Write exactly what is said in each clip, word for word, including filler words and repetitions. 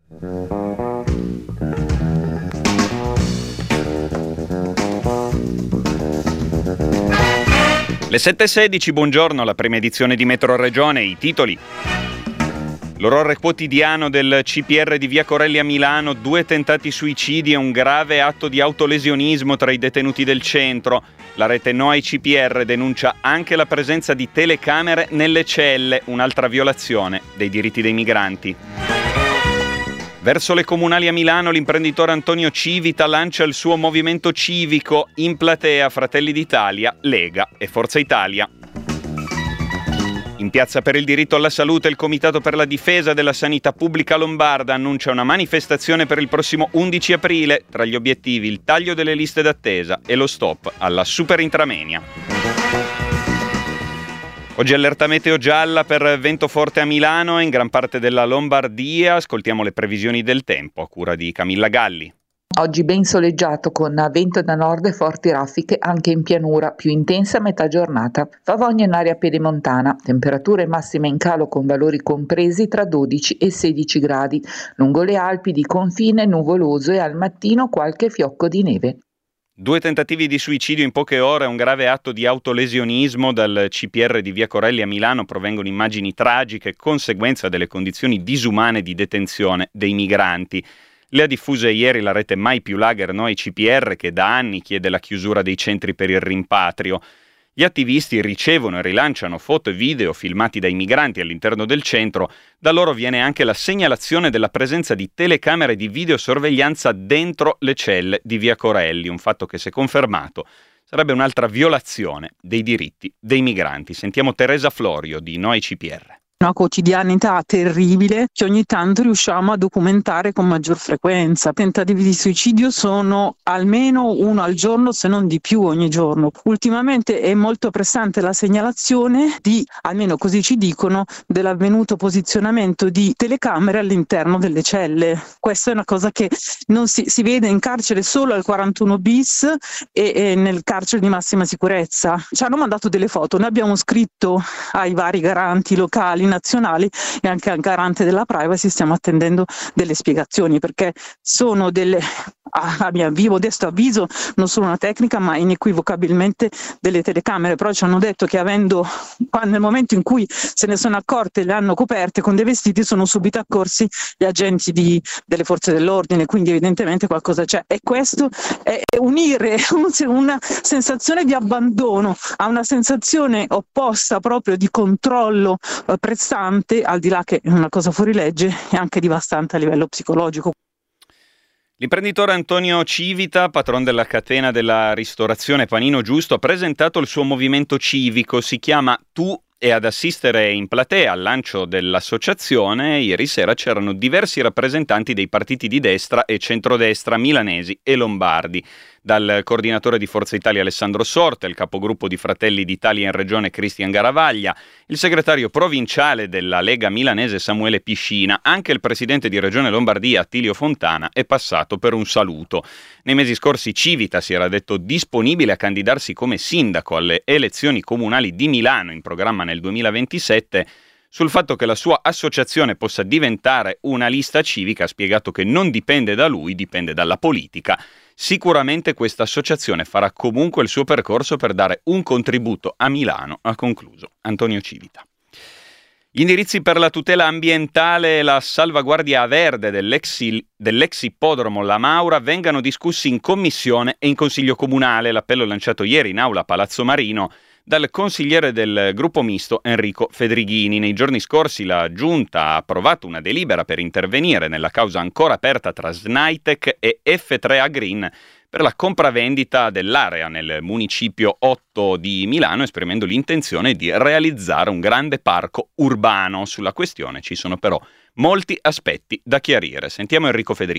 Le sette e sedici, buongiorno, la prima edizione di Metro Regione, i titoli. L'orrore quotidiano del C P R di Via Corelli a Milano, due tentati suicidi e un grave atto di autolesionismo tra i detenuti del centro. La rete No ai C P R denuncia anche la presenza di telecamere nelle celle, un'altra violazione dei diritti dei migranti. Verso le comunali a Milano, l'imprenditore Antonio Civita lancia il suo movimento civico, in platea Fratelli d'Italia, Lega e Forza Italia. In piazza per il diritto alla salute, il Comitato per la difesa della sanità pubblica lombarda annuncia una manifestazione per il prossimo undici aprile, tra gli obiettivi il taglio delle liste d'attesa e lo stop alla super intramenia. Oggi allerta meteo gialla per vento forte a Milano e in gran parte della Lombardia. Ascoltiamo le previsioni del tempo a cura di Camilla Galli. Oggi ben soleggiato con vento da nord e forti raffiche anche in pianura, più intensa a metà giornata. Favogna in area pedemontana, temperature massime in calo con valori compresi tra dodici e sedici gradi. Lungo le Alpi di confine nuvoloso e al mattino qualche fiocco di neve. Due tentativi di suicidio in poche ore e un grave atto di autolesionismo. Dal C P R di Via Corelli a Milano provengono immagini tragiche, conseguenza delle condizioni disumane di detenzione dei migranti. Le ha diffuse ieri la rete Mai più Lager No ai C P R, che da anni chiede la chiusura dei centri per il rimpatrio. Gli attivisti ricevono e rilanciano foto e video filmati dai migranti all'interno del centro. Da loro viene anche la segnalazione della presenza di telecamere di videosorveglianza dentro le celle di Via Corelli, un fatto che, se confermato, sarebbe un'altra violazione dei diritti dei migranti. Sentiamo Teresa Florio di No ai C P R. Una quotidianità terribile che ogni tanto riusciamo a documentare con maggior frequenza. Tentativi di suicidio sono almeno uno al giorno, se non di più ogni giorno. Ultimamente è molto pressante la segnalazione di, almeno così ci dicono, dell'avvenuto posizionamento di telecamere all'interno delle celle. Questa è una cosa che non si, si vede in carcere solo al quarantuno bis e, e nel carcere di massima sicurezza. Ci hanno mandato delle foto, noi abbiamo scritto ai vari garanti locali, nazionali e anche al garante della privacy, stiamo attendendo delle spiegazioni, perché sono delle, a mio vivo modesto avviso, non solo una tecnica ma inequivocabilmente delle telecamere. Però ci hanno detto che avendo, nel momento in cui se ne sono accorte, le hanno coperte con dei vestiti, sono subito accorsi gli agenti di, delle forze dell'ordine, quindi evidentemente qualcosa c'è. E questo è unire una sensazione di abbandono a una sensazione opposta proprio di controllo eh, prestante, al di là che è una cosa fuori legge, e anche devastante a livello psicologico. L'imprenditore Antonio Civita, patron della catena della ristorazione Panino Giusto, ha presentato il suo movimento civico. Si chiama Tu, e ad assistere in platea al lancio dell'associazione ieri sera c'erano diversi rappresentanti dei partiti di destra e centrodestra milanesi e lombardi. Dal coordinatore di Forza Italia Alessandro Sorte, il capogruppo di Fratelli d'Italia in Regione Cristian Garavaglia, il segretario provinciale della Lega milanese Samuele Piscina, anche il presidente di Regione Lombardia Attilio Fontana è passato per un saluto. Nei mesi scorsi Civita si era detto disponibile a candidarsi come sindaco alle elezioni comunali di Milano in programma nel duemilaventisette. Sul fatto che la sua associazione possa diventare una lista civica ha spiegato che non dipende da lui, dipende dalla politica. Sicuramente questa associazione farà comunque il suo percorso per dare un contributo a Milano, ha concluso Antonio Civita. Gli indirizzi per la tutela ambientale e la salvaguardia verde dell'ex, dell'ex ippodromo La Maura vengano discussi in commissione e in consiglio comunale. L'appello lanciato ieri in aula a Palazzo Marino dal consigliere del gruppo misto Enrico Fedrighini. Nei giorni scorsi la Giunta ha approvato una delibera per intervenire nella causa ancora aperta tra Snaitec e F tre A Green per la compravendita dell'area nel municipio otto di Milano, esprimendo l'intenzione di realizzare un grande parco urbano. Sulla questione ci sono però molti aspetti da chiarire. Sentiamo Enrico Fedrighini.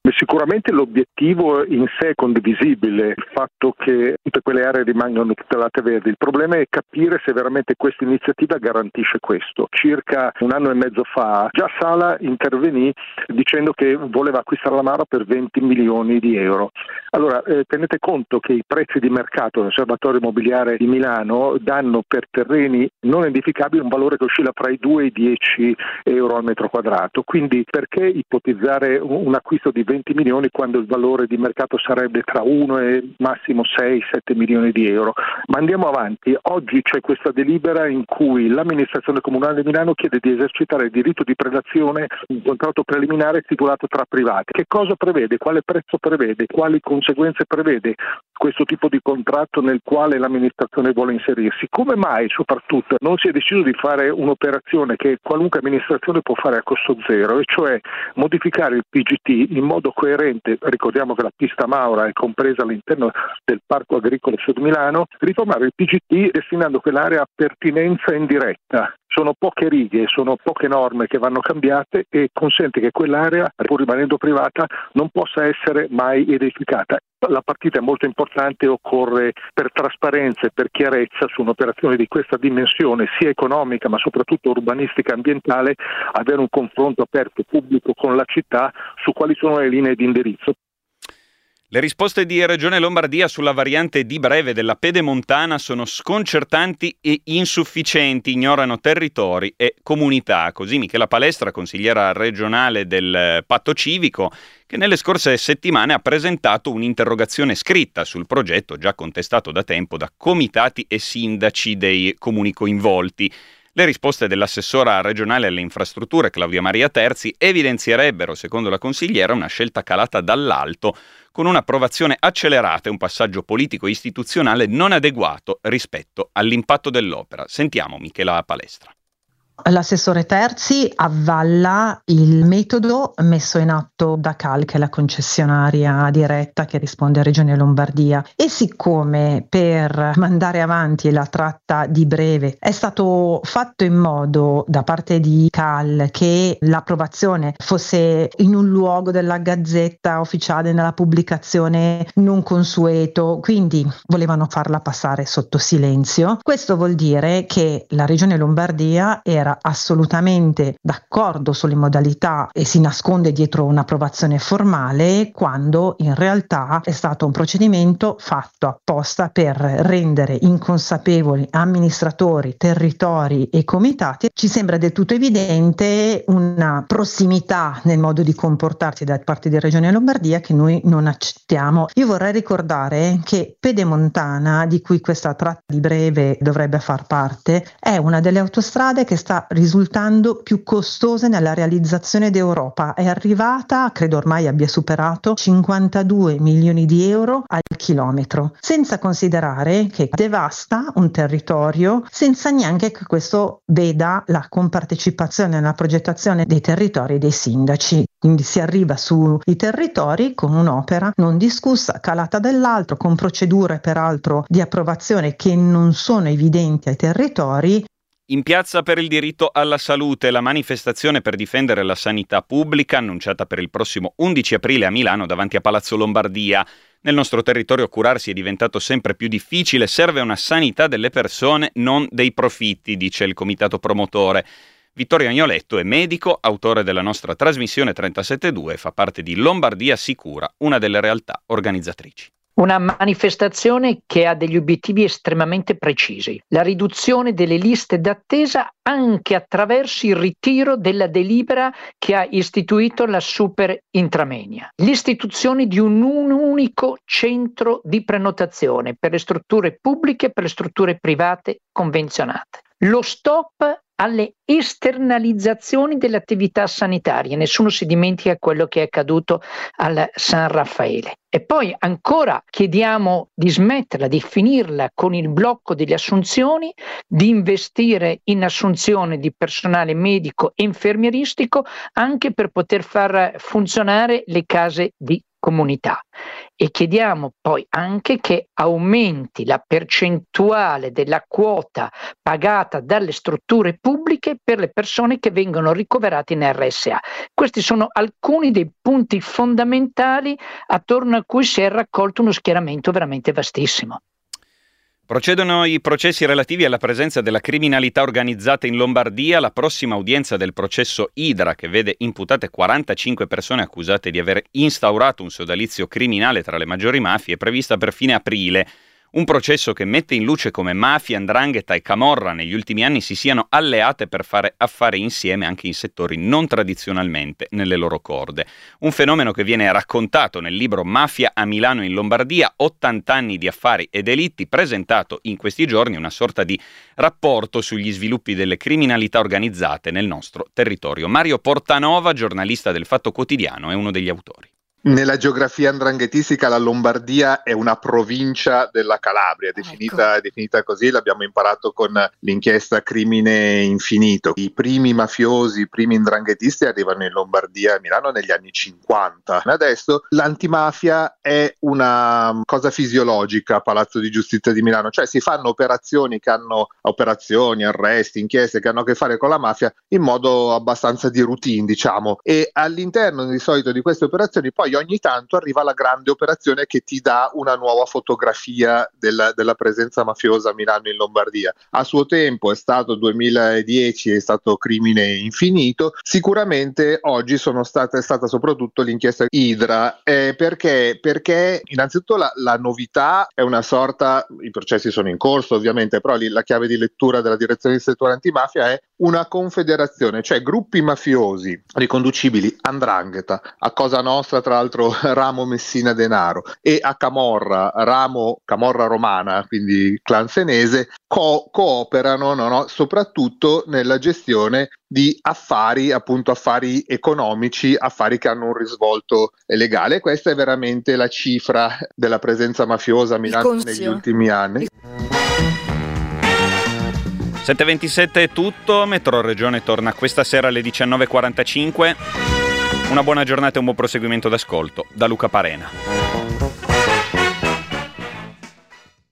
Sicuramente l'obiettivo in sé è condivisibile, il fatto che tutte quelle aree rimangano tutelate verdi. Il problema è capire se veramente questa iniziativa garantisce questo. Circa un anno e mezzo fa già Sala intervenì dicendo che voleva acquistare la Mara per venti milioni di euro. Allora eh, tenete conto che i prezzi di mercato dell'Osservatorio Immobiliare di Milano danno per terreni non edificabili un valore che oscilla fra i due e i dieci euro al metro quadrato. Quindi perché ipotizzare un acquisto di venti milioni quando il valore di mercato sarebbe tra uno e massimo sei sette milioni di euro? Ma andiamo avanti. Oggi c'è questa delibera in cui l'amministrazione comunale di Milano chiede di esercitare il diritto di predazione un contratto preliminare stipulato tra privati. Che cosa prevede? Quale prezzo prevede? Quali conseguenze prevede questo tipo di contratto nel quale l'amministrazione vuole inserirsi? Come mai soprattutto non si è deciso di fare un'operazione che qualunque amministrazione può fare a costo zero, e cioè modificare il P G T in modo coerente? Ricordiamo che la pista Maura è compresa all'interno del Parco Agricolo Sud Milano, riformare il P G T destinando quell'area a pertinenza indiretta. Sono poche righe, sono poche norme che vanno cambiate e consente che quell'area, pur rimanendo privata, non possa essere mai edificata. La partita è molto importante, occorre per trasparenza e per chiarezza su un'operazione di questa dimensione, sia economica ma soprattutto urbanistica e ambientale, avere un confronto aperto pubblico con la città su quali sono le linee di indirizzo. Le risposte di Regione Lombardia sulla variante di breve della Pedemontana sono sconcertanti e insufficienti, ignorano territori e comunità. Così Michela Palestra, consigliera regionale del Patto Civico, che nelle scorse settimane ha presentato un'interrogazione scritta sul progetto già contestato da tempo da comitati e sindaci dei comuni coinvolti. Le risposte dell'assessora regionale alle infrastrutture Claudia Maria Terzi evidenzierebbero, secondo la consigliera, una scelta calata dall'alto, con un'approvazione accelerata e un passaggio politico-istituzionale non adeguato rispetto all'impatto dell'opera. Sentiamo Michela Palestra. L'assessore Terzi avvalla il metodo messo in atto da C A L, che è la concessionaria diretta che risponde a Regione Lombardia, e siccome per mandare avanti la tratta di breve è stato fatto in modo da parte di C A L che l'approvazione fosse in un luogo della Gazzetta Ufficiale nella pubblicazione non consueto, quindi volevano farla passare sotto silenzio, questo vuol dire che la Regione Lombardia era assolutamente d'accordo sulle modalità e si nasconde dietro un'approvazione formale, quando in realtà è stato un procedimento fatto apposta per rendere inconsapevoli amministratori, territori e comitati. Ci sembra del tutto evidente una prossimità nel modo di comportarsi da parte di Regione Lombardia che noi non accettiamo. Io vorrei ricordare che Pedemontana, di cui questa tratta di breve dovrebbe far parte, è una delle autostrade che sta risultando più costose nella realizzazione d'Europa. È arrivata, credo ormai abbia superato, cinquantadue milioni di euro al chilometro, senza considerare che devasta un territorio, senza neanche che questo veda la compartecipazione nella progettazione dei territori dei sindaci. Quindi si arriva sui territori con un'opera non discussa, calata dall'altro, con procedure peraltro di approvazione che non sono evidenti ai territori. In piazza per il diritto alla salute, la manifestazione per difendere la sanità pubblica annunciata per il prossimo undici aprile a Milano davanti a Palazzo Lombardia. Nel nostro territorio curarsi è diventato sempre più difficile, serve una sanità delle persone, non dei profitti, dice il comitato promotore. Vittorio Agnoletto è medico, autore della nostra trasmissione trentasette due e fa parte di Lombardia Sicura, una delle realtà organizzatrici. Una manifestazione che ha degli obiettivi estremamente precisi: la riduzione delle liste d'attesa anche attraverso il ritiro della delibera che ha istituito la Super Intramenia, l'istituzione di un unico centro di prenotazione per le strutture pubbliche e per le strutture private convenzionate, lo stop alle esternalizzazioni delle attività sanitarie. Nessuno si dimentica quello che è accaduto al San Raffaele. E poi ancora chiediamo di smetterla, di finirla con il blocco delle assunzioni, di investire in assunzione di personale medico e infermieristico anche per poter far funzionare le case di comunità. E chiediamo poi anche che aumenti la percentuale della quota pagata dalle strutture pubbliche per le persone che vengono ricoverate in R S A. Questi sono alcuni dei punti fondamentali attorno a cui si è raccolto uno schieramento veramente vastissimo. Procedono i processi relativi alla presenza della criminalità organizzata in Lombardia. La prossima udienza del processo Idra, che vede imputate quarantacinque persone accusate di aver instaurato un sodalizio criminale tra le maggiori mafie, è prevista per fine aprile. Un processo che mette in luce come mafia, 'ndrangheta e camorra negli ultimi anni si siano alleate per fare affari insieme anche in settori non tradizionalmente nelle loro corde. Un fenomeno che viene raccontato nel libro Mafia a Milano in Lombardia, ottanta anni di affari e delitti, presentato in questi giorni una sorta di rapporto sugli sviluppi delle criminalità organizzate nel nostro territorio. Mario Portanova, giornalista del Fatto Quotidiano, è uno degli autori. Nella geografia 'ndranghetistica la Lombardia è una provincia della Calabria, definita, ecco. definita così, l'abbiamo imparato con l'inchiesta Crimine Infinito. I primi mafiosi, i primi 'ndranghetisti arrivano in Lombardia e a Milano negli anni cinquanta. Adesso l'antimafia è una cosa fisiologica a Palazzo di Giustizia di Milano, cioè si fanno operazioni che hanno operazioni, arresti, inchieste che hanno a che fare con la mafia in modo abbastanza di routine, diciamo, e all'interno di solito di queste operazioni poi ogni tanto arriva la grande operazione che ti dà una nuova fotografia della, della presenza mafiosa a Milano in Lombardia. A suo tempo è stato duemiladieci, è stato Crimine Infinito. Sicuramente oggi sono state, è stata soprattutto l'inchiesta Idra, eh, perché, perché innanzitutto la, la novità è una sorta, i processi sono in corso ovviamente, però lì la chiave di lettura della direzione distrettuale antimafia è una confederazione, cioè gruppi mafiosi riconducibili a 'ndrangheta, a Cosa Nostra, tra l'altro ramo Messina Denaro, e a Camorra, ramo Camorra Romana, quindi clan senese, co- cooperano no, no, soprattutto nella gestione di affari, appunto affari economici, affari che hanno un risvolto legale. Questa è veramente la cifra della presenza mafiosa a Milano negli ultimi anni. sette e ventisette è tutto, Metro Regione torna questa sera alle diciannove e quarantacinque. Una buona giornata e un buon proseguimento d'ascolto da Luca Parena.